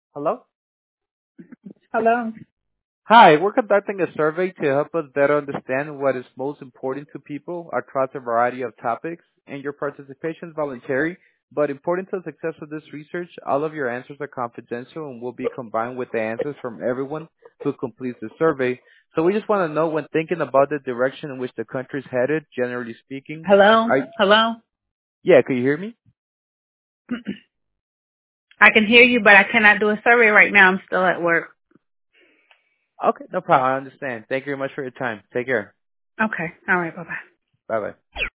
Hello? Hello. Hi, we're conducting a survey to help us better understand what is most important to people across a variety of topics, and your participation is voluntary, but important to the success of this research. All of your answers are confidential and will be combined with the answers from everyone who completes the survey. So we just want to know, when thinking about the direction in which the country is headed, generally speaking, Hello. are, Hello. yeah, can you hear me? I can hear you, but I cannot do a survey right now. I'm still at work. Okay, no problem. I understand. Thank you very much for your time. Take care. Okay. All right. Bye-bye. Bye bye.